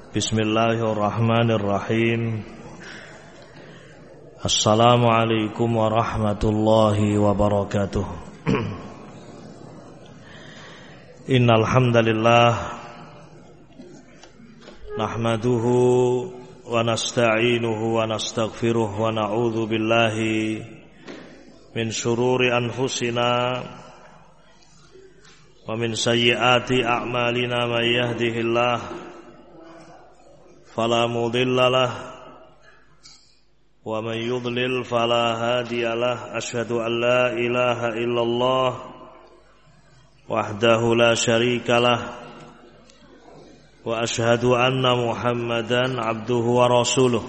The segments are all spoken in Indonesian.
Bismillahirrahmanirrahim. Assalamualaikum warahmatullahi wabarakatuh. Innal hamdalillah nahmaduhu wa nasta'inuhu wa nastaghfiruh wa na'udzu billahi min shururi anfusina wa min sayyiati a'malina may yahdihillahu fala mudilla lah wa man yudlil fala hadiya lah. Asyhadu an la ilaha illallah wahdahu la syarika lah wa asyhadu anna Muhammadan abduhu wa rasuluh.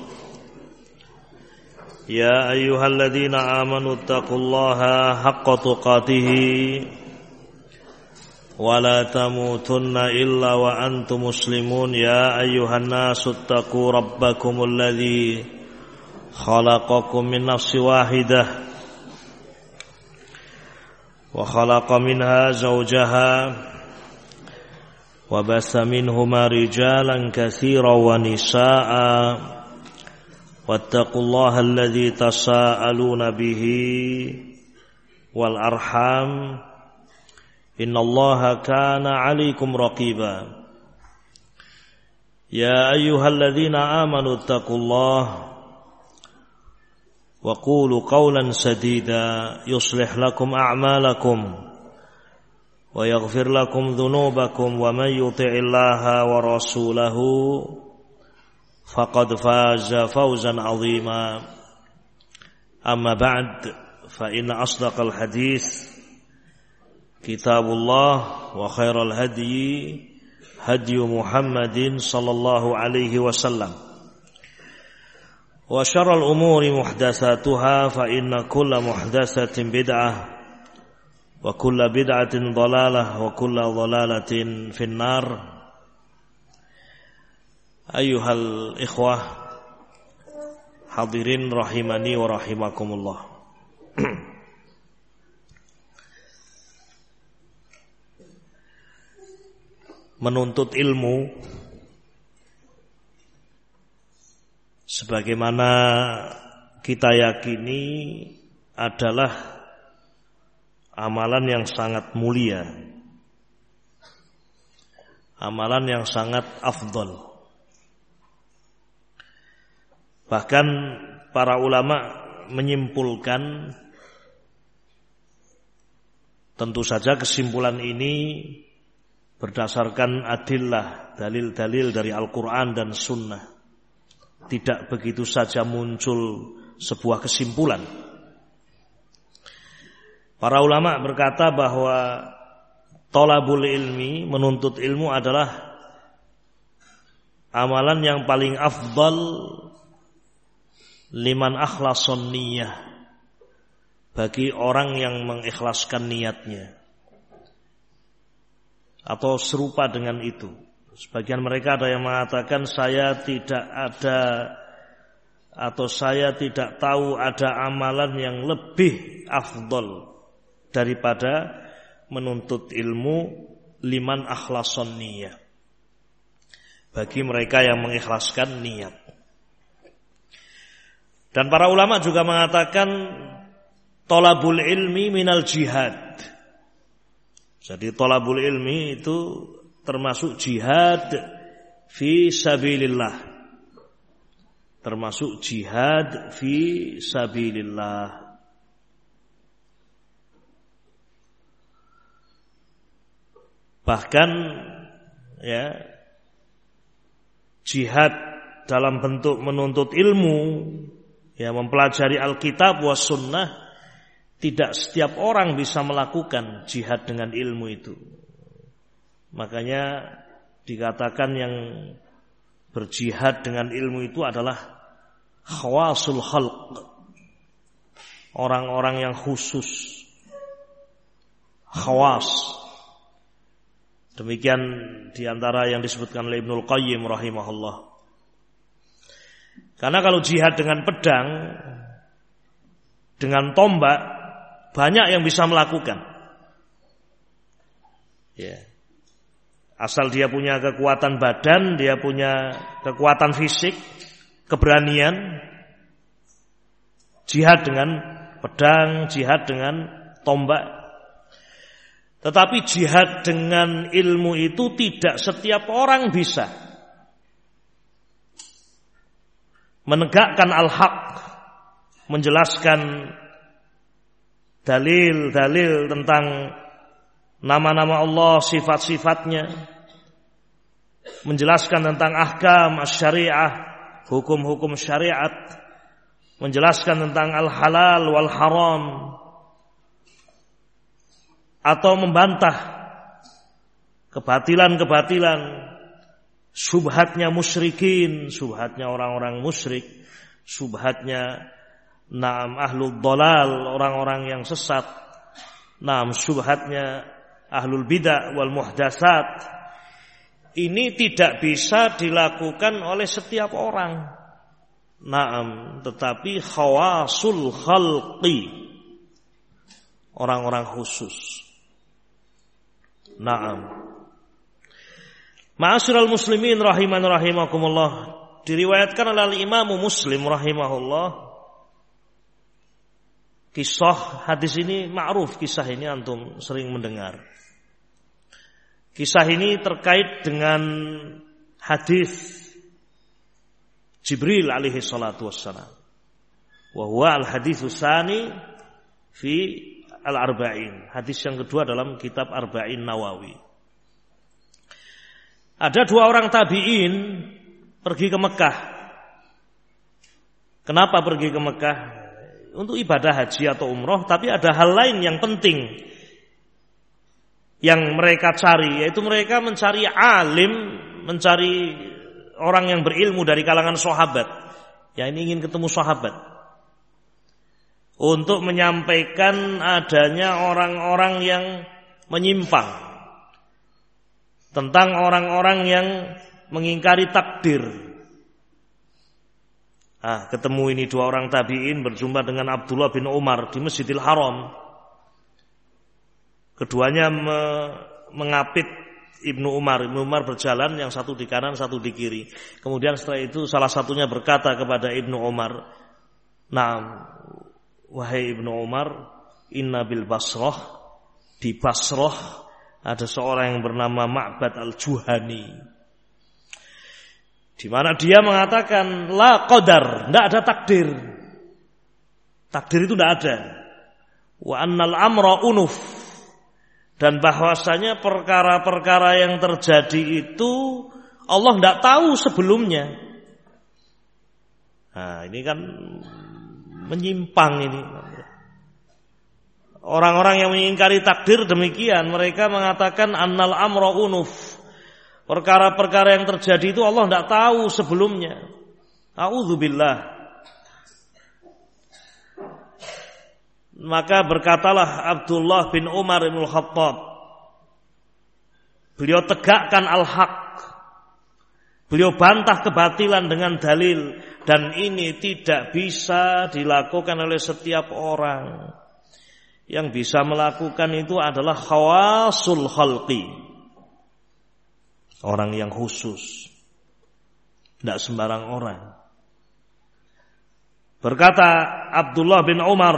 Ya ayyuhalladzina amanu taqullaha haqqa tuqatih wa la tamutunna illa wa antum muslimun. Ya ayyuhan nasu taqu rabbakumul ladzi khalaqakum min nafsin wahidah wa khalaqa minha zawjaha wa bassa minhuma rijalan katsiran wa nisaa'a wattaqullaha alladzi tasaaluna bihi wal arham innallaha kana 'alaikum raqiba. Ya ayyuhalladzina amanu taqullaha wa qulu qawlan sadida yuslih lakum a'malakum wa yaghfir lakum dhunubakum wa may yuti'illaha wa rasulahu faqad faza fawzan 'azima. Amma ba'd, fa inna asdaqal hadits Kitabullah wa khairal hadyi hadyu Muhammadin sallallahu alaihi wasallam wa syarrul umuri muhdatsatuha fa inna kulla muhdatsatin bid'ah wa kulla bid'atin dhalalah wa kulla dhalalatin finnar. Ayyuhal ikhwah hadirin rahimani wa rahimakumullah. Menuntut ilmu sebagaimana kita yakini adalah amalan yang sangat mulia, amalan yang sangat afdal. Bahkan para ulama menyimpulkan, tentu saja kesimpulan ini berdasarkan adillah, dalil-dalil dari Al-Quran dan Sunnah. Tidak begitu saja muncul sebuah kesimpulan. Para ulama berkata bahwa thalabul ilmi, menuntut ilmu adalah amalan yang paling afdal liman akhlason niyah, bagi orang yang mengikhlaskan niatnya, atau serupa dengan itu. Sebagian mereka ada yang mengatakan saya tidak ada atau saya tidak tahu ada amalan yang lebih afdal daripada menuntut ilmu liman akhlason niyah, bagi mereka yang mengikhlaskan niat. Dan para ulama juga mengatakan thalabul ilmi minal jihad. Jadi thalabul ilmi itu termasuk jihad fi sabilillah. Termasuk jihad fi sabilillah. Bahkan ya, jihad dalam bentuk menuntut ilmu, ya, mempelajari Alkitab was sunnah, tidak setiap orang bisa melakukan jihad dengan ilmu itu. Makanya dikatakan yang berjihad dengan ilmu itu adalah khawasul khalq, orang-orang yang khusus, khawas. Demikian diantara yang disebutkan oleh Ibnul Qayyim rahimahullah. Karena kalau jihad dengan pedang, dengan tombak, banyak yang bisa melakukan. Ya. Asal dia punya kekuatan badan, dia punya kekuatan fisik, keberanian, jihad dengan pedang, jihad dengan tombak. Tetapi jihad dengan ilmu itu tidak setiap orang bisa. Menegakkan al-haq, menjelaskan dalil-dalil tentang nama-nama Allah, sifat-sifatnya, menjelaskan tentang ahkam syariah, hukum-hukum syariat, menjelaskan tentang al-halal wal haram, atau membantah kebatilan-kebatilan, syubhatnya musyrikin, syubhatnya orang-orang musyrik, syubhatnya ahlul dhalal, orang-orang yang sesat, syubhatnya ahlul bidah wal muhdatsat. Ini tidak bisa dilakukan oleh setiap orang. Tetapi khawasul khalqi, orang-orang khusus. Ma'asyiral muslimin rahiman rahimakumullah, diriwayatkan oleh Imam Muslim rahimahullah. Kisah hadis ini ma'ruf, kisah ini antum sering mendengar. Kisah ini terkait dengan hadis Jibril alaihi salatu wassalam. Wa huwa al-haditsus tsani fi al-arba'in. Hadis yang kedua dalam kitab Arba'in Nawawi. Ada dua orang tabi'in pergi ke Mekah. Kenapa pergi ke Mekah? Untuk ibadah haji atau umroh, tapi ada hal lain yang penting yang mereka cari, yaitu mereka mencari alim, mencari orang yang berilmu dari kalangan sahabat. Ya, ini ingin ketemu sahabat untuk menyampaikan adanya orang-orang yang menyimpang, tentang orang-orang yang mengingkari takdir. Ketemu ini dua orang tabi'in berjumpa dengan Abdullah bin Umar di Masjidil Haram. Keduanya mengapit Ibnu Umar. Ibnu Umar berjalan, yang satu di kanan, satu di kiri. Kemudian setelah itu salah satunya berkata kepada Ibnu Umar, wahai Ibnu Umar, inna bil Basrah, di Basrah ada seorang yang bernama Ma'bad al-Juhani, di mana dia mengatakan la qadar, tidak ada takdir. Takdir itu tidak ada. Wa annal amra unuf, dan bahwasanya perkara-perkara yang terjadi itu Allah tidak tahu sebelumnya. Ini kan menyimpang ini. Orang-orang yang mengingkari takdir demikian, mereka mengatakan annal amra unuf. Perkara-perkara yang terjadi itu Allah tidak tahu sebelumnya. A'udzubillah. Maka berkatalah Abdullah bin Umar bin Khattab, beliau tegakkan al-haq, beliau bantah kebatilan dengan dalil, dan ini tidak bisa dilakukan oleh setiap orang. Yang bisa melakukan itu adalah khawasul khalqi, orang yang khusus, tidak sembarang orang. Berkata Abdullah bin Umar,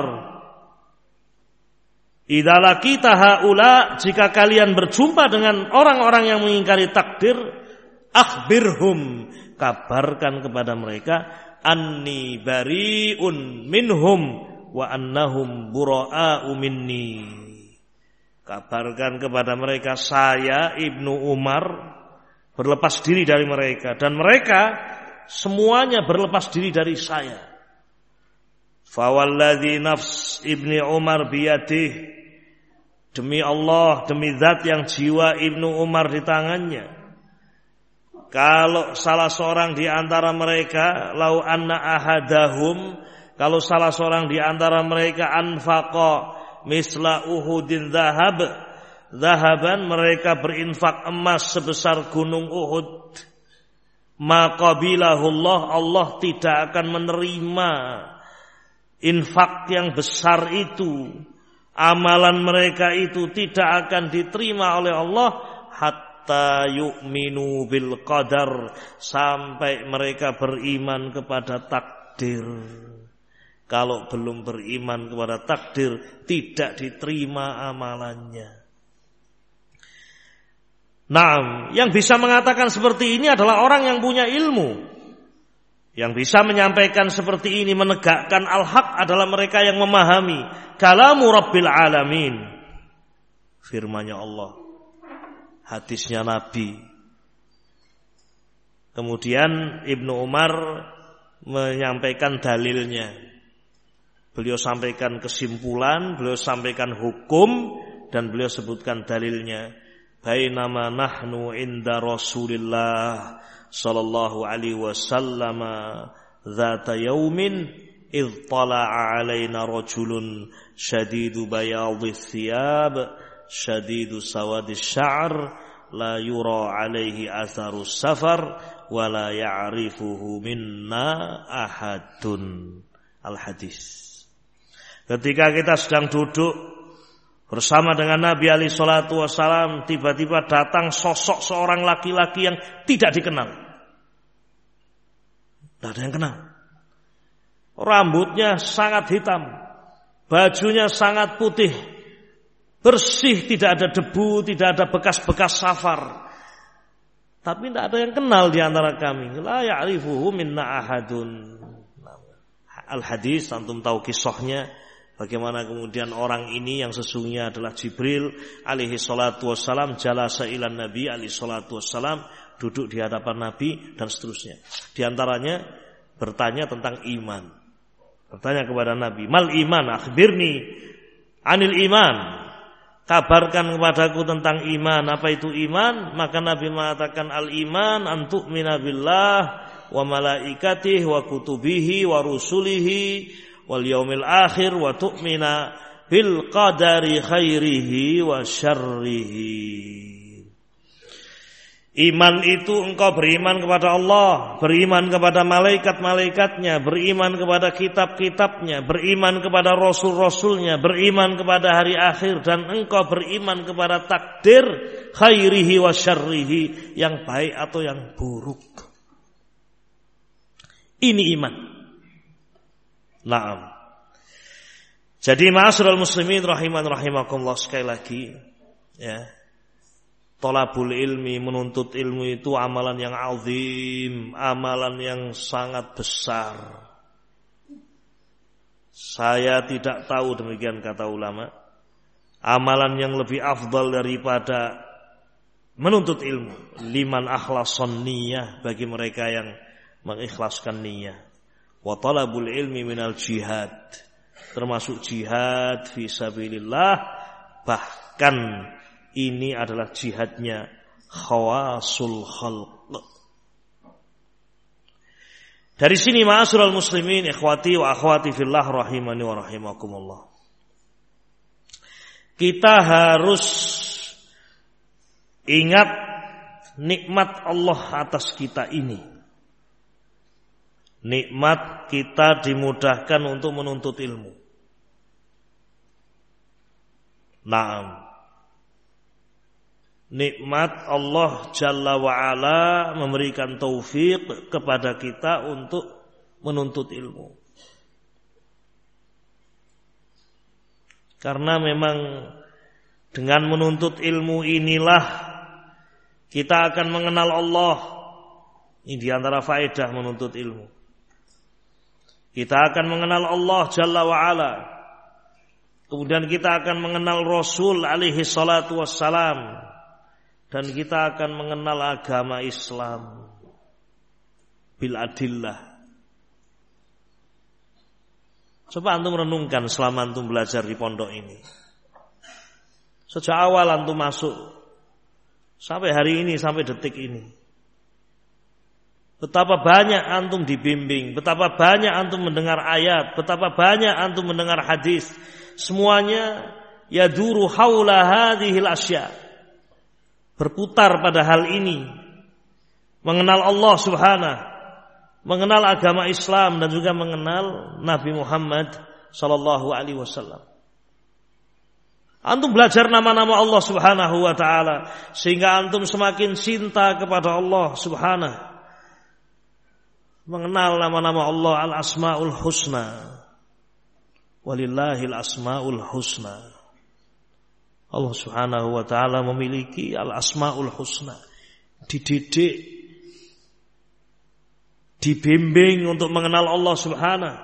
idza laqita haula, jika kalian berjumpa dengan orang-orang yang mengingkari takdir, akhbirhum, kabarkan kepada mereka, anni bariun minhum wa annahum bura'u minni. Kabarkan kepada mereka, saya Ibnu Umar berlepas diri dari mereka, dan mereka semuanya berlepas diri dari saya. Fawalladzi nafs Ibni Umar biyadih, demi Allah, demi zat yang jiwa Ibnu Umar di tangannya, kalau salah seorang di antara mereka, lau anna ahadahum, kalau salah seorang di antara mereka anfaqa misla Uhudin zahaban, mereka berinfak emas sebesar gunung Uhud, maqabilahullah, Allah tidak akan menerima infak yang besar itu. Amalan mereka itu tidak akan diterima oleh Allah hatta hatta yu'minu bil qadar, sampai mereka beriman kepada takdir. Kalau belum beriman kepada takdir, tidak diterima amalannya. Nah, yang bisa mengatakan seperti ini adalah orang yang punya ilmu. Yang bisa menyampaikan seperti ini, menegakkan al-haq, adalah mereka yang memahami kalamu Rabbil Alamin, firman-Nya Allah, hadisnya Nabi. Kemudian Ibnu Umar menyampaikan dalilnya. Beliau sampaikan kesimpulan, beliau sampaikan hukum, dan beliau sebutkan dalilnya. Bainama nahnu inda Rasulillah sallallahu alaihi wasallam dzata yaumin idh tala'a alaina rajulun shadidu bayadhis thiyab shadidu sawadis sya'r la yura alaihi atharus safar wa la ya'rifuhu minna ahadun. Al-hadis. Ketika kita sedang duduk bersama dengan Nabi alaihi salatu wassalam, tiba-tiba datang sosok seorang laki-laki yang tidak dikenal. Tidak ada yang kenal. Rambutnya sangat hitam, bajunya sangat putih, bersih, tidak ada debu, tidak ada bekas-bekas safar. Tapi tidak ada yang kenal di antara kami. La ya'rifuhu minna ahadun. Al-hadis, antum tahu kisahnya. Bagaimana kemudian orang ini yang sesungguhnya adalah Jibril alaihi salatu wassalam, jalasa ilan Nabi alaihi salatu wassalam, duduk di hadapan Nabi, dan seterusnya. Di antaranya bertanya tentang iman. Bertanya kepada Nabi, mal iman, akhbirni anil iman, kabarkan kepadaku tentang iman. Apa itu iman? Maka Nabi mengatakan, al iman an tu'mina billah wa malaikatihi wa kutubihi wa rusulihi wal yaumil akhir wa tu'mina bil qadari khairihi wa syarrihi. Iman itu engkau beriman kepada Allah, beriman kepada malaikat-malaikatnya, beriman kepada kitab-kitabnya, beriman kepada rasul-rasulnya, beriman kepada hari akhir, dan engkau beriman kepada takdir khairihi wa syarrihi, yang baik atau yang buruk. Ini iman. Naam. Jadi ma'asyiral muslimin rahiman rahimakumullah, sekali lagi ya, thalabul ilmi, menuntut ilmu itu amalan yang azim, amalan yang sangat besar. Saya tidak tahu, demikian kata ulama, amalan yang lebih afdal daripada menuntut ilmu. Liman akhlason niyah, bagi mereka yang mengikhlaskan niyah. Wa talabul ilmi minal jihad, termasuk jihad fi sabilillah, bahkan ini adalah jihadnya khawasul khalq. Dari sini ma'asyiral muslimin, ikhwati wa akhwati fillah rahimani wa rahimakumullah, kita harus ingat nikmat Allah atas kita ini. Nikmat kita dimudahkan untuk menuntut ilmu. Naam. Nikmat Allah Jalla wa'ala memberikan taufik kepada kita untuk menuntut ilmu. Karena memang dengan menuntut ilmu inilah kita akan mengenal Allah. Ini diantara faedah menuntut ilmu. Kita akan mengenal Allah Jalla wa'ala. Kemudian kita akan mengenal Rasul alaihi salatu wassalam. Dan kita akan mengenal agama Islam bil adillah. Coba antum renungkan selama antum belajar di pondok ini. Sejak awal antum masuk sampai hari ini, sampai detik ini, betapa banyak antum dibimbing, betapa banyak antum mendengar ayat, betapa banyak antum mendengar hadis. Semuanya yaduru haula hadhil asya, berputar pada hal ini. Mengenal Allah Subhanahu, mengenal agama Islam, dan juga mengenal Nabi Muhammad sallallahu alaihi wasallam. Antum belajar nama-nama Allah Subhanahu wa taala sehingga antum semakin cinta kepada Allah Subhanahu. Mengenal nama-nama Allah, al-asmaul husna. Walillahil asmaul husna. Allah Subhanahu wa taala memiliki al-asmaul husna. Dididik, dibimbing untuk mengenal Allah Subhanahu.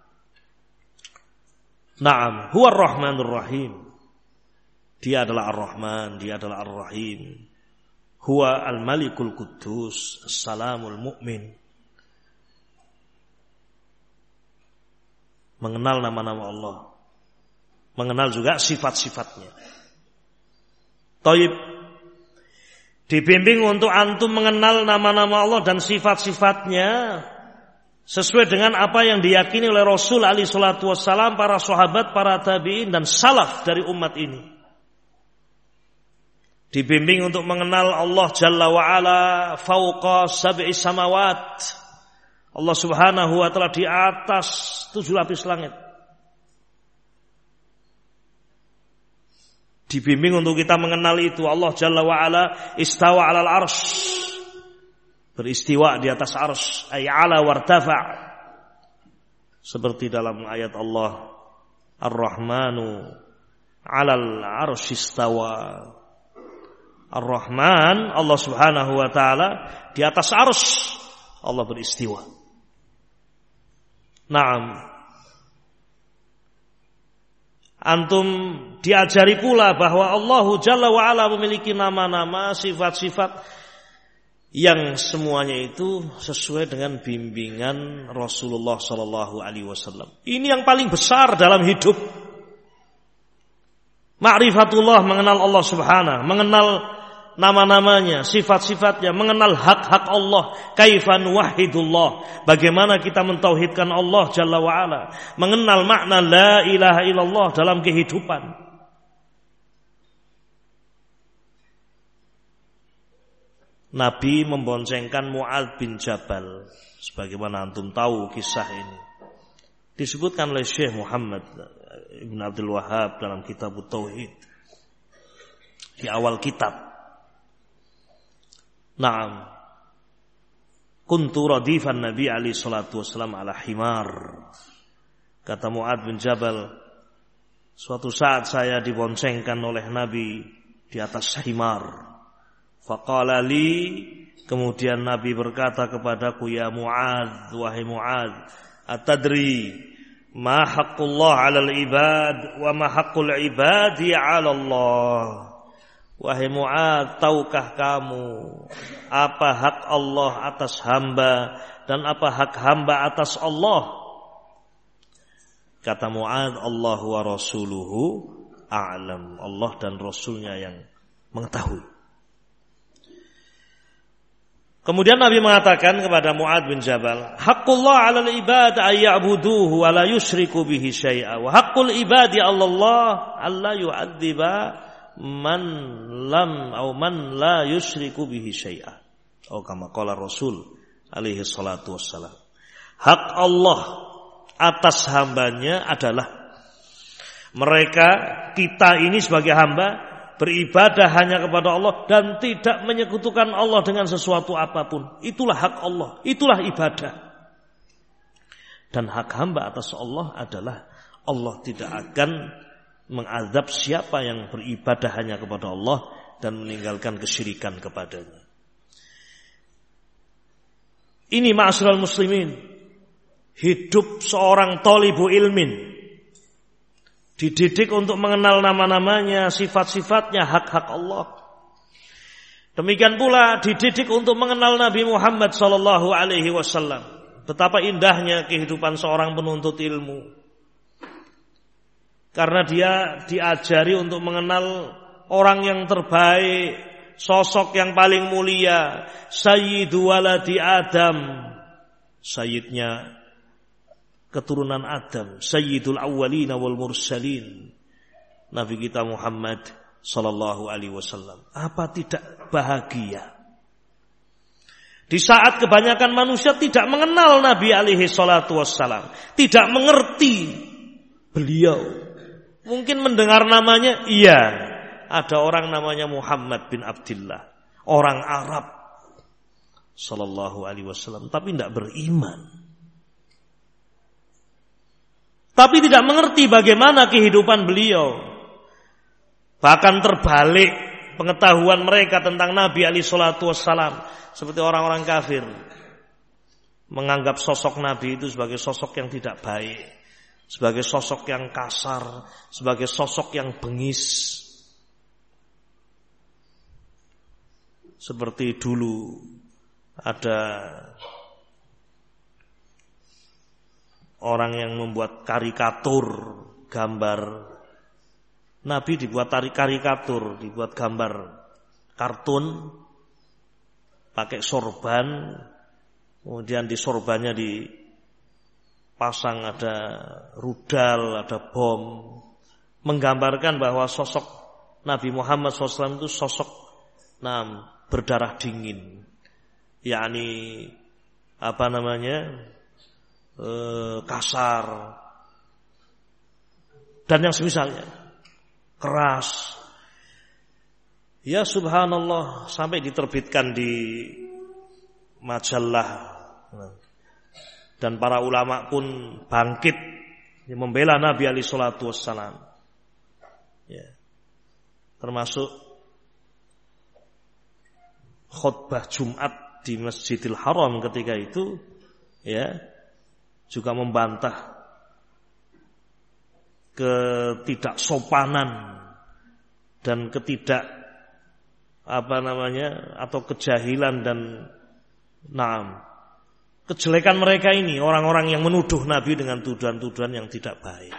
Naam, huwa ar-Rahmanur Rahim. Dia adalah Ar-Rahman, dia adalah Ar-Rahim. Huwa al-Malikul Quddus, As-Salamul Mu'min. Mengenal nama-nama Allah. Mengenal juga sifat-sifatnya. Taib. Dibimbing untuk antum mengenal nama-nama Allah dan sifat-sifatnya sesuai dengan apa yang diyakini oleh Rasul alaihi salatu wassalam, para sahabat, para tabi'in dan salaf dari umat ini. Dibimbing untuk mengenal Allah Jalla wa'ala fauqa sab'i samawat. Allah Subhanahu wa ta'ala di atas 7 lapis langit. Dibimbing untuk kita mengenal itu. Allah Jalla wa'ala istawa 'alal arsy. Beristiwa di atas arsy. Ay 'ala wartafa'. Seperti dalam ayat Allah, Ar-Rahmanu 'alal arsy istawa. Ar-Rahman, Allah Subhanahu wa ta'ala di atas arsy Allah beristiwa. Naam. Antum diajari pula bahwa Allah Jalla wa'ala memiliki nama-nama, sifat-sifat yang semuanya itu sesuai dengan bimbingan Rasulullah sallallahu alaihi wasallam. Ini yang paling besar dalam hidup. Ma'rifatullah, mengenal Allah Subhanahu, mengenal nama-namanya, sifat-sifatnya, mengenal hak-hak Allah, kaifan wahidullah, bagaimana kita mentauhidkan Allah Jalla wa'ala, mengenal makna la ilaha illallah dalam kehidupan. Nabi memboncengkan Mu'adz bin Jabal, sebagaimana antum tahu kisah ini. Disebutkan oleh Syekh Muhammad Ibn Abdul Wahhab dalam kitab Tauhid di awal kitab. Naam. Kuntu radifan Nabi alaihi salatu wasallam ala himar. Kata Mu'adz bin Jabal, suatu saat saya diboncengkan oleh Nabi di atas himar. Faqala li, kemudian Nabi berkata kepadaku, ya Mu'adz, wahai Mu'adz, atadri ma haqqullah 'alal ibad wa ma haqqul ibadi 'ala Allah. Wahai Mu'adz, tahukah kamu apa hak Allah atas hamba dan apa hak hamba atas Allah? Kata Mu'adz, Allah wa rasuluhu a'lam. Allah dan Rasulnya yang mengetahui. Kemudian Nabi mengatakan kepada Mu'adz bin Jabal, haqqullah 'alal ibad ay ya'buduhu wa la yusyriku bihi syai'a wa haqqul ibadi 'ala Allah alla yu'adziba man la yusyriku bihi syai'a. Oh, kama qala Rasul alaihi salatu wassalam. Hak Allah atas hambanya adalah mereka, kita ini sebagai hamba, beribadah hanya kepada Allah dan tidak menyekutukan Allah dengan sesuatu apapun. Itulah hak Allah, itulah ibadah. Dan hak hamba atas Allah adalah Allah tidak akan mengazab siapa yang beribadah hanya kepada Allah dan meninggalkan kesyirikan kepadanya. Ini ma'asyiral muslimin, hidup seorang thalibu ilmin, dididik untuk mengenal nama-namanya, sifat-sifatnya, hak-hak Allah. Demikian pula dididik untuk mengenal Nabi Muhammad sallallahu alaihi wasallam. Betapa indahnya kehidupan seorang penuntut ilmu. Karena dia diajari untuk mengenal orang yang terbaik, sosok yang paling mulia, Sayyidu waladi Adam, sayyidnya keturunan Adam, Sayyidul awwalina wal mursalin, Nabi kita Muhammad sallallahu alaihi wasallam. Apa tidak bahagia di saat kebanyakan manusia tidak mengenal Nabi alaihi salatu wassalam, tidak mengerti beliau, Mungkin mendengar namanya, iya. Ada orang namanya Muhammad bin Abdullah, orang Arab sallallahu alaihi wasallam, tapi tidak beriman. Tapi tidak mengerti bagaimana kehidupan beliau. Bahkan terbalik pengetahuan mereka tentang Nabi alaihi salatu wassalam, seperti orang-orang kafir menganggap sosok Nabi itu sebagai sosok yang tidak baik, sebagai sosok yang kasar, sebagai sosok yang bengis. Seperti dulu ada orang yang membuat karikatur gambar Nabi, dibuat karikatur, dibuat gambar kartun pakai sorban, kemudian di sorbannya dipasang ada rudal, ada bom, menggambarkan bahwa sosok Nabi Muhammad SAW itu sosok berdarah dingin, yakni kasar dan yang semisalnya, keras. Ya subhanallah, sampai diterbitkan di majalah, dan para ulama pun bangkit membela Nabi alaihi salatu wassalam. Ya. Termasuk khutbah Jumat di Masjidil Haram ketika itu, ya, juga membantah ketidaksopanan dan atau kejahilan dan kejelekan mereka ini, orang-orang yang menuduh Nabi dengan tuduhan-tuduhan yang tidak baik.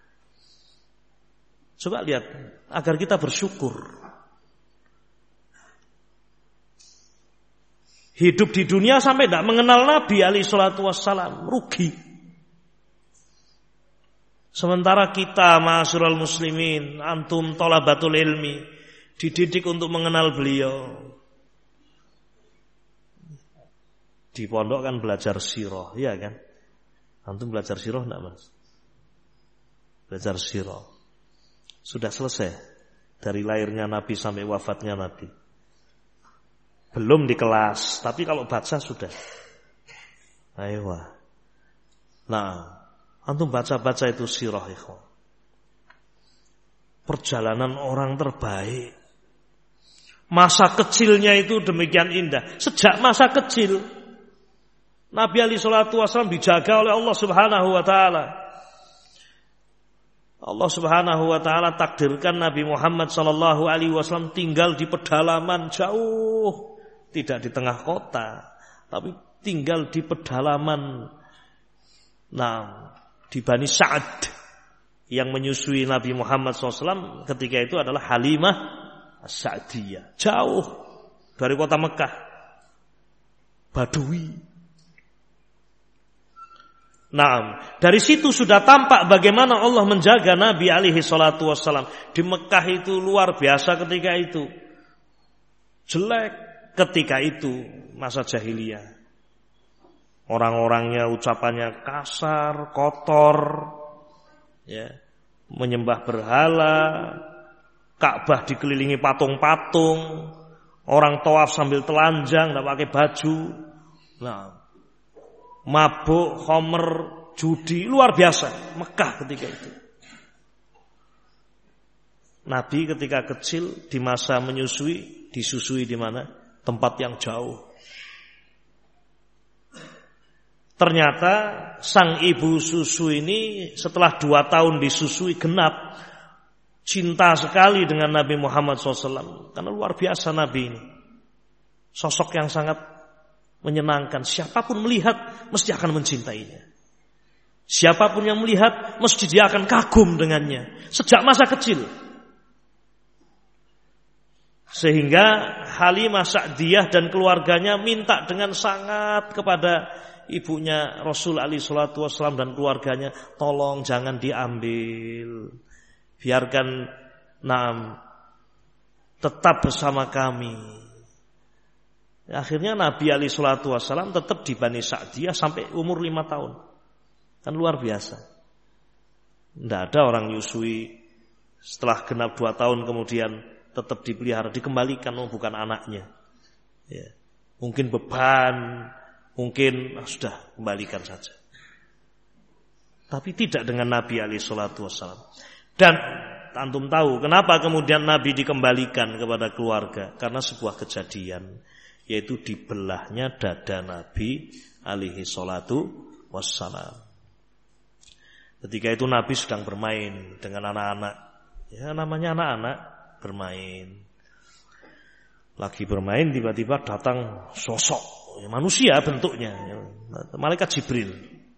Coba lihat, agar kita bersyukur. Hidup di dunia sampai tidak mengenal Nabi alaihi salatu wassalam, rugi. Sementara kita, ma'asyiral muslimin, antum thalabatul ilmi, dididik untuk mengenal beliau. Di pondok kan belajar sirah, iya kan? Antum belajar sirah enggak, Mas? Belajar sirah. Sudah selesai dari lahirnya Nabi sampai wafatnya Nabi. Belum di kelas, tapi kalau baca sudah. Ayo. Nah, antum baca-baca itu sirah, ikhwan. Perjalanan orang terbaik. Masa kecilnya itu demikian indah. Sejak masa kecil Nabi alaihi salatu wasallam dijaga oleh Allah Subhanahu wa taala. Allah Subhanahu wa taala takdirkan Nabi Muhammad sallallahu alaihi wasallam tinggal di pedalaman jauh. Tidak di tengah kota, tapi tinggal di pedalaman. Di Bani Sa'ad. Yang menyusui Nabi Muhammad SAW ketika itu adalah Halimah As-Sa'diyah. Jauh dari kota Mekah. Badui. Dari situ sudah tampak bagaimana Allah menjaga Nabi alaihi salatu wassalam. Di Mekah itu luar biasa ketika itu. Jelek. Ketika itu masa jahiliyah, orang-orangnya ucapannya kasar, kotor, ya, menyembah berhala, Ka'bah dikelilingi patung-patung, orang tawaf sambil telanjang, tidak pakai baju, mabuk, khamr, judi, luar biasa. Mekah ketika itu. Nabi ketika kecil di masa menyusui, disusui di mana? Tempat yang jauh. Ternyata sang ibu susu ini setelah 2 tahun disusui genap, cinta sekali dengan Nabi Muhammad SAW. Karena luar biasa Nabi ini. Sosok yang sangat menyenangkan. Siapapun melihat mesti akan mencintainya. Siapapun yang melihat mesti dia akan kagum dengannya. Sejak masa kecil. Sehingga Halimah Sa'diyah dan keluarganya minta dengan sangat kepada ibunya Rasul alaihi salatu wassalam dan keluarganya, tolong jangan diambil. Biarkan tetap bersama kami. Akhirnya Nabi alaihi salatu wassalam tetap di Bani Sa'diyah sampai umur 5 tahun. Kan luar biasa. Tidak ada orang nyusui Setelah genap 2 tahun kemudian tetap dipelihara, dikembalikan, bukan anaknya. Ya. Mungkin beban, mungkin sudah kembalikan saja. Tapi tidak dengan Nabi alaihi salatu wassalam. Dan antum tahu kenapa kemudian Nabi dikembalikan kepada keluarga? Karena sebuah kejadian, yaitu dibelahnya dada Nabi alaihi salatu wassalam. Ketika itu Nabi sedang bermain dengan anak-anak. Ya, namanya anak-anak bermain. Lagi bermain tiba-tiba datang sosok, ya, manusia bentuknya, ya, malaikat Jibril.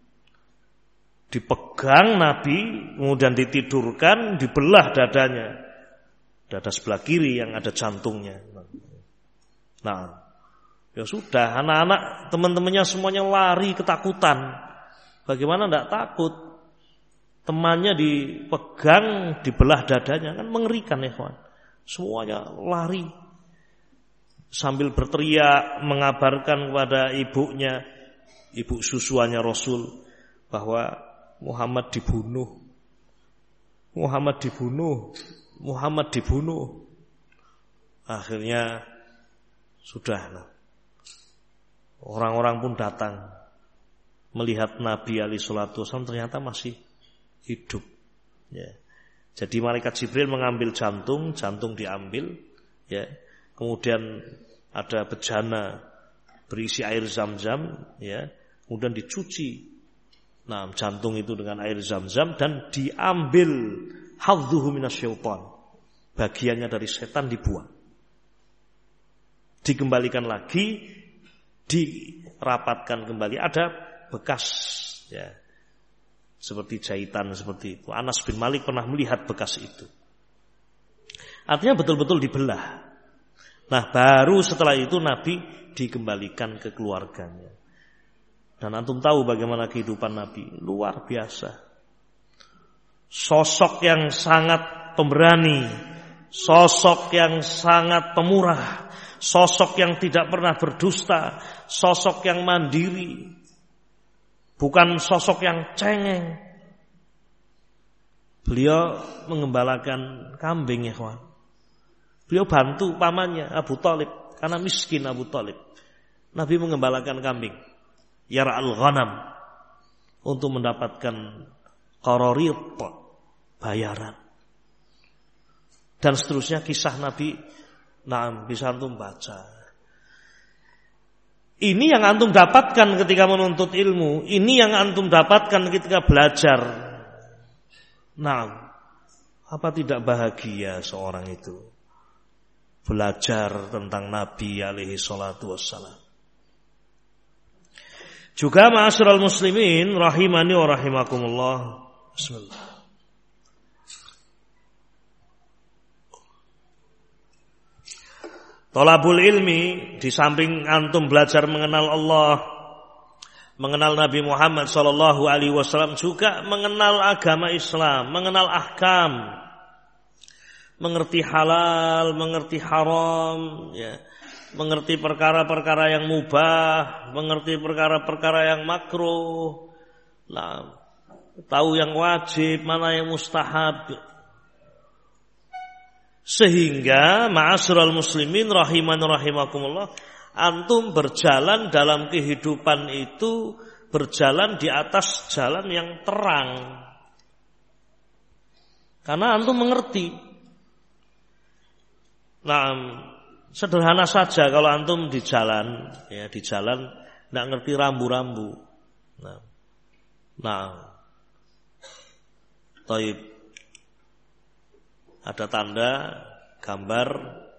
Dipegang Nabi, kemudian ditidurkan, dibelah dadanya. Dada sebelah kiri yang ada jantungnya. Nah, ya sudah, anak-anak teman-temannya semuanya lari ketakutan. Bagaimana enggak takut? Temannya dipegang, dibelah dadanya, kan mengerikan ya kawan. Semuanya lari sambil berteriak mengabarkan kepada ibunya, ibu susuannya Rasul, bahwa Muhammad dibunuh. Muhammad dibunuh. Muhammad dibunuh. Akhirnya sudah, orang-orang pun datang melihat Nabi alaihi salatu wasallam ternyata masih hidup. Ya. Jadi malaikat Jibril mengambil jantung diambil, ya. Kemudian ada bejana berisi air zam-zam, ya. Kemudian dicuci. Nah, jantung itu dengan air zam-zam dan diambil hadzuhu minasyaitan. Bagiannya dari setan dibuang. Dikembalikan lagi, dirapatkan kembali, ada bekas, ya. Seperti jahitan seperti itu. Anas bin Malik pernah melihat bekas itu. Artinya betul-betul dibelah. Nah, baru setelah itu Nabi dikembalikan ke keluarganya. Dan antum tahu bagaimana kehidupan Nabi, luar biasa. Sosok yang sangat pemberani, sosok yang sangat pemurah, sosok yang tidak pernah berdusta, sosok yang mandiri, bukan sosok yang cengeng. Beliau mengembalakan kambing ya kawan. Beliau bantu pamannya Abu Thalib, karena miskin Abu Thalib. Nabi mengembalakan kambing, yara'al ghanam, untuk mendapatkan qararit, bayaran. Dan seterusnya kisah Nabi. Nah, bisa antum baca. Ini yang antum dapatkan ketika menuntut ilmu. Ini yang antum dapatkan ketika belajar. Nah, apa tidak bahagia seorang itu belajar tentang Nabi alaihi salatu wassalam. Juga ma'asyiral muslimin rahimani wa rahimakumullah. Bismillah. Thalabul ilmi, di samping antum belajar mengenal Allah, mengenal Nabi Muhammad sallallahu alaihi wasallam, juga mengenal agama Islam, mengenal ahkam, mengerti halal, mengerti haram, ya, mengerti perkara-perkara yang mubah, mengerti perkara-perkara yang makruh, nah, tahu yang wajib, mana yang mustahab. Sehingga ma'asyiral muslimin rahiman rahimakumullah, antum berjalan dalam kehidupan itu, berjalan di atas jalan yang terang. Karena antum mengerti. Nah, sederhana saja kalau antum di jalan, ya, di jalan enggak ngerti rambu-rambu. Nah. Taib. Ada tanda gambar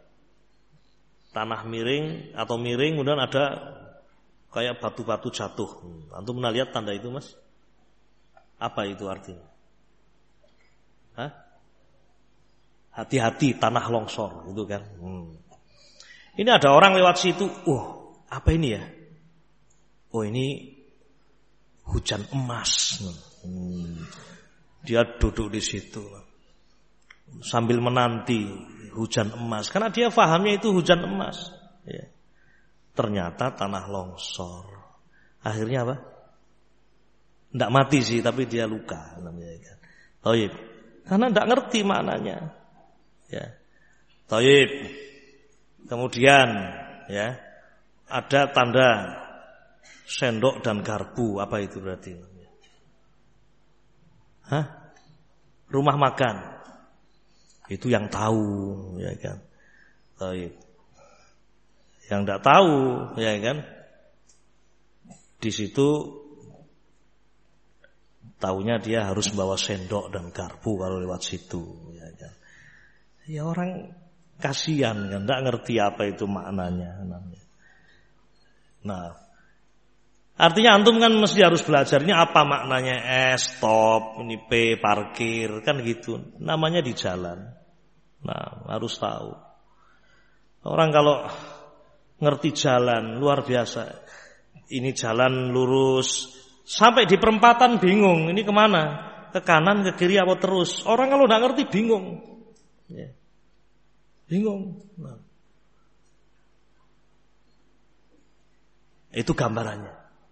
tanah miring atau miring, kemudian ada kayak batu-batu jatuh. Antum pernah lihat tanda itu, Mas? Apa itu artinya? Hah? Hati-hati tanah longsor, gitu kan? Ini ada orang lewat situ. Apa ini ya? Oh, ini hujan emas. Dia duduk di situ sambil menanti hujan emas, karena dia fahamnya itu hujan emas. Ya. Ternyata tanah longsor. Akhirnya apa? Tidak mati sih, tapi dia luka. Baik. Karena tidak ngerti maknanya. Ya. Taib. Kemudian ya ada tanda sendok dan garpu, apa itu berarti? Hah? Rumah makan. Itu yang tahu, ya kan? Taib. Yang tidak tahu, ya kan? Di situ taunya dia harus bawa sendok dan garpu kalau lewat situ, ya kan? Ya orang kasihan kan, tidak ngerti apa itu maknanya. Nah, artinya antum kan mesti harus belajar ini apa maknanya stop, ini P parkir, kan gitu. Namanya di jalan. Nah, harus tahu. Orang kalau ngerti jalan luar biasa. Ini jalan lurus sampai di perempatan bingung, ini kemana? Ke kanan, ke kiri, apa terus? Orang kalau tidak ngerti bingung, ya. Bingung. Nah. Itu gambarannya.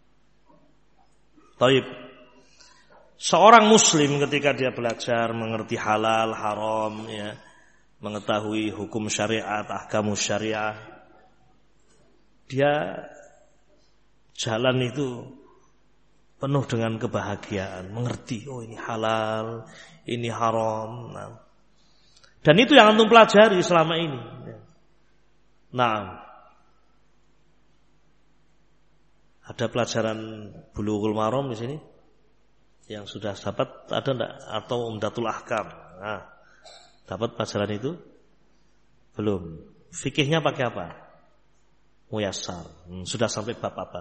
Taib. Seorang muslim ketika dia belajar mengerti halal, haram, ya, mengetahui hukum syariat, ahkamu syariah, dia jalan itu penuh dengan kebahagiaan, mengerti, oh ini halal, ini haram. Nah. Dan itu yang antum pelajari selama ini. Nah, ada pelajaran Bulughul Maram di sini yang sudah dapat, ada enggak? Atau Umdatul Ahkam? Nah, dapat pelajaran itu? Belum. Fikihnya pakai apa? Muyassar. Sudah sampai bab apa?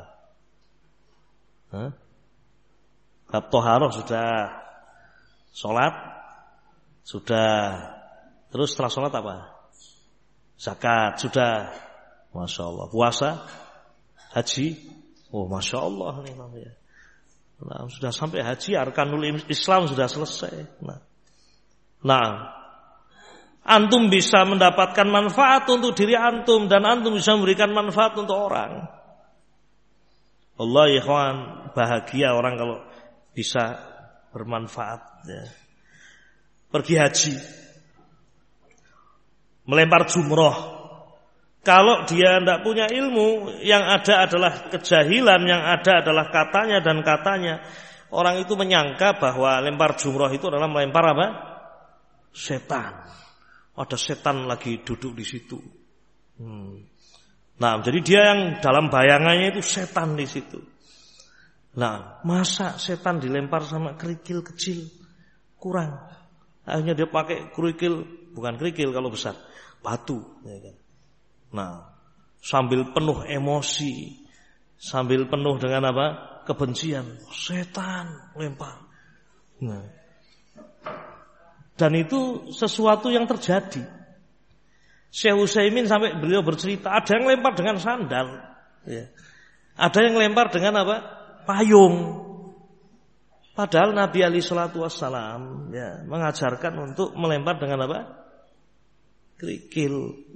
Bab toharoh sudah, sholat sudah, terus setelah sholat apa? Zakat sudah, masya Allah. Puasa, haji, oh masya Allah nih namanya. Nah, sudah sampai haji, arkanul Islam sudah selesai. Nah, antum bisa mendapatkan manfaat untuk diri antum dan antum bisa memberikan manfaat untuk orang. Allah ya kawan, bahagia orang kalau bisa bermanfaat, ya. Pergi haji, melempar jumroh. Kalau dia tidak punya ilmu, yang ada adalah kejahilan, yang ada adalah katanya dan katanya. Orang itu menyangka bahwa lempar jumroh itu adalah melempar apa? Setan. Ada setan lagi duduk di situ. Nah, jadi dia yang dalam bayangannya itu setan di situ. Nah, masa setan dilempar sama kerikil kecil? Kurang. Akhirnya dia pakai kerikil, bukan kerikil kalau besar, batu. Nah, sambil penuh emosi, sambil penuh dengan apa? Kebencian. Setan lempar. Nah. Dan itu sesuatu yang terjadi. Syekh Utsaimin sampai beliau bercerita, ada yang lempar dengan sandal, ya. Ada yang lempar dengan apa? Payung. Padahal Nabi alaihi salatu wassalam, ya, mengajarkan untuk melempar dengan apa? Kerikil.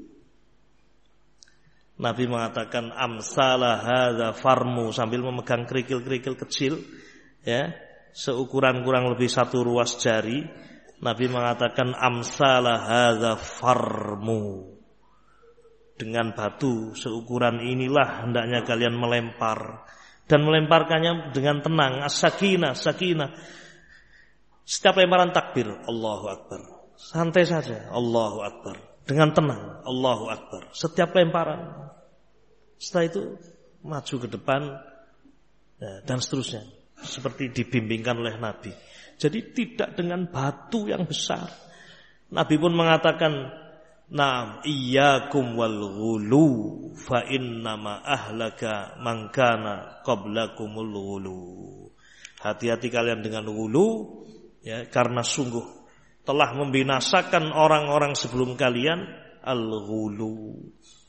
Nabi mengatakan amsalah hadza farmu, sambil memegang kerikil-kerikil kecil, ya, seukuran kurang lebih 1 ruas jari. Nabi mengatakan amsalah hadza farmu, dengan batu seukuran inilah hendaknya kalian melempar, dan melemparkannya dengan tenang, as-sakinah, sakinah. Setiap lemparan takbir, Allahu Akbar, santai saja, Allahu Akbar, dengan tenang, Allahu Akbar. Setiap lemparan. Setelah itu maju ke depan, ya, dan seterusnya, seperti dibimbingkan oleh Nabi. Jadi tidak dengan batu yang besar. Nabi pun mengatakan, "Na'am iyyakum wal ghulu fa innama ahlaka man kana qablakumul ghulu." Hati-hati kalian dengan ghulu, ya, karena sungguh telah membinasakan orang-orang sebelum kalian al-ghulu.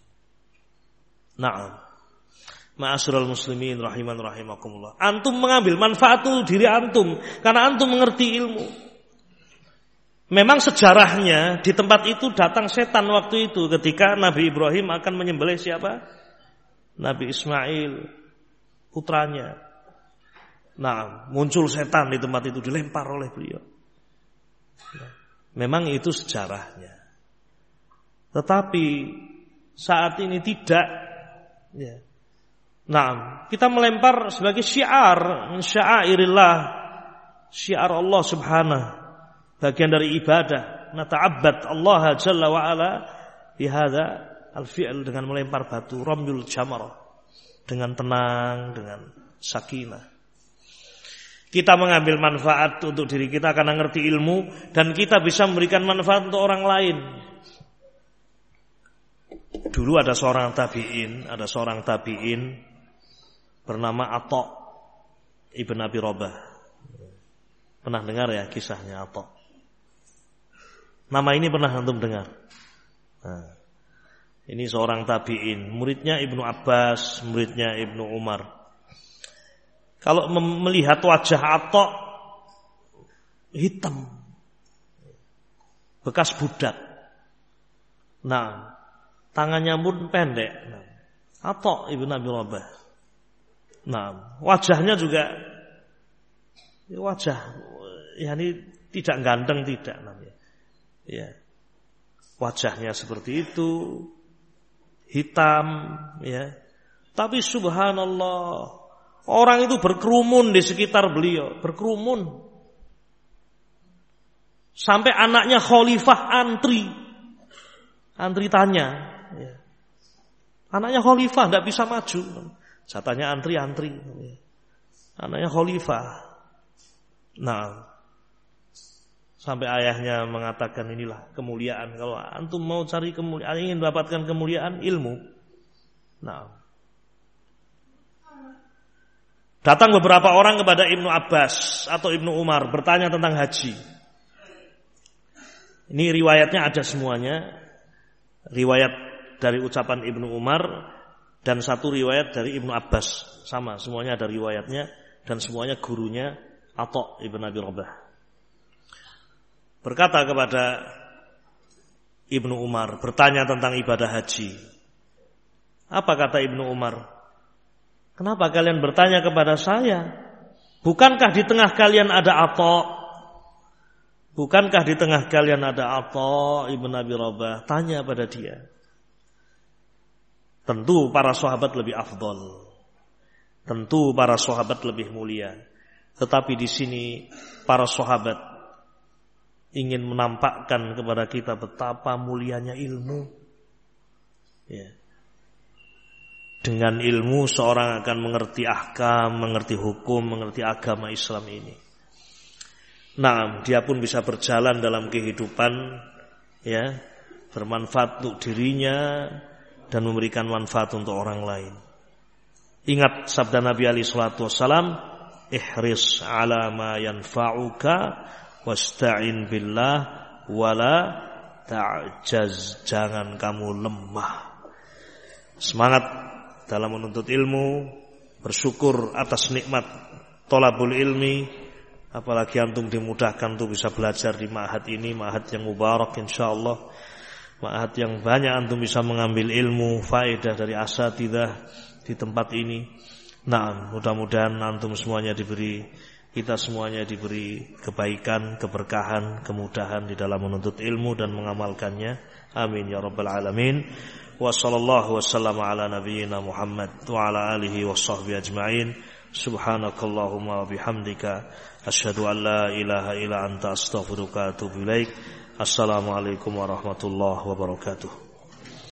Na'am. Ma'asyiral muslimin rahiman rahimakumullah. Antum mengambil manfaat itu diri antum karena antum mengerti ilmu. Memang sejarahnya di tempat itu datang setan waktu itu ketika Nabi Ibrahim akan menyembelih siapa? Nabi Ismail, putranya. Nah, muncul setan di tempat itu, dilempar oleh beliau. Memang itu sejarahnya. Tetapi saat ini tidak. Ya. Nah, kita melempar sebagai syiar, sya'airillah, syiar Allah Subhanahu, bagian dari ibadah. Nata'abbad Allah Jalla wa Ala bihadza al-fi'l, dengan melempar batu, ramyul jamarah, dengan tenang, dengan sakinah. Kita mengambil manfaat untuk diri kita karena ngerti ilmu, dan kita bisa memberikan manfaat untuk orang lain. Dulu ada seorang tabi'in bernama Atha ibn Abi Rabah. Pernah dengar ya kisahnya Atha? Nama ini pernah antum dengar? Nah, ini seorang tabi'in, muridnya Ibnu Abbas, muridnya Ibnu Umar. Kalau melihat wajah Atha hitam, bekas budak. Nah, tangannya pun pendek. Atha ibn Abi Rabah. Nah, wajahnya juga wajah, ini tidak ganteng, tidak namanya. Ya, wajahnya seperti itu, hitam, ya. Tapi subhanallah, orang itu berkerumun di sekitar beliau, berkerumun. Sampai anaknya khalifah antri tanya. Ya. Anaknya khalifah tidak bisa maju. Jatahnya antri. Anaknya khalifah. Nah, sampai ayahnya mengatakan, inilah kemuliaan. Kalau antum mau cari kemuliaan, ingin mendapatkan kemuliaan, ilmu. Nah, datang beberapa orang kepada Ibnu Abbas atau Ibnu Umar bertanya tentang haji. Ini riwayatnya ada semuanya. Riwayat dari ucapan Ibnu Umar dan satu riwayat dari Ibnu Abbas. Sama, semuanya ada riwayatnya dan semuanya gurunya Atha ibn Abi Rabah. Berkata kepada Ibnu Umar, bertanya tentang ibadah haji. Apa kata Ibnu Umar? Kenapa kalian bertanya kepada saya? Bukankah di tengah kalian ada Atha? Bukankah di tengah kalian ada Atha ibn Abi Rabah? Tanya pada dia. Tentu para sahabat lebih afdol. Tentu para sahabat lebih mulia. Tetapi di sini para sahabat ingin menampakkan kepada kita betapa mulianya ilmu. Ya. Dengan ilmu seorang akan mengerti ahkam, mengerti hukum, mengerti agama Islam ini. Nah, dia pun bisa berjalan dalam kehidupan, ya, bermanfaat untuk dirinya dan memberikan manfaat untuk orang lain. Ingat sabda Nabi alaihi salatu wasallam, ihris ala ma yanfa'uka wasta'in billah wala ta'jaz. Jangan kamu lemah. Semangat dalam menuntut ilmu, bersyukur atas nikmat thalabul ilmi, apalagi antum dimudahkan untuk bisa belajar di ma'had ini, ma'had yang mubarak insyaallah, ma'had yang banyak antum bisa mengambil ilmu, faedah dari asatidzah di tempat ini. Nah, mudah-mudahan antum semuanya diberi, kita semuanya diberi kebaikan, keberkahan, kemudahan di dalam menuntut ilmu dan mengamalkannya. Amin ya rabbal alamin. Wa sallallahu wasallam ala nabiyyina Muhammad wa ala alihi washabbihi ajma'in. Subhanakallahumma wa bihamdika asyhadu an la ilaha illa anta astaghfiruka wa atubu ilaik. Assalamualaikum warahmatullahi wabarakatuh.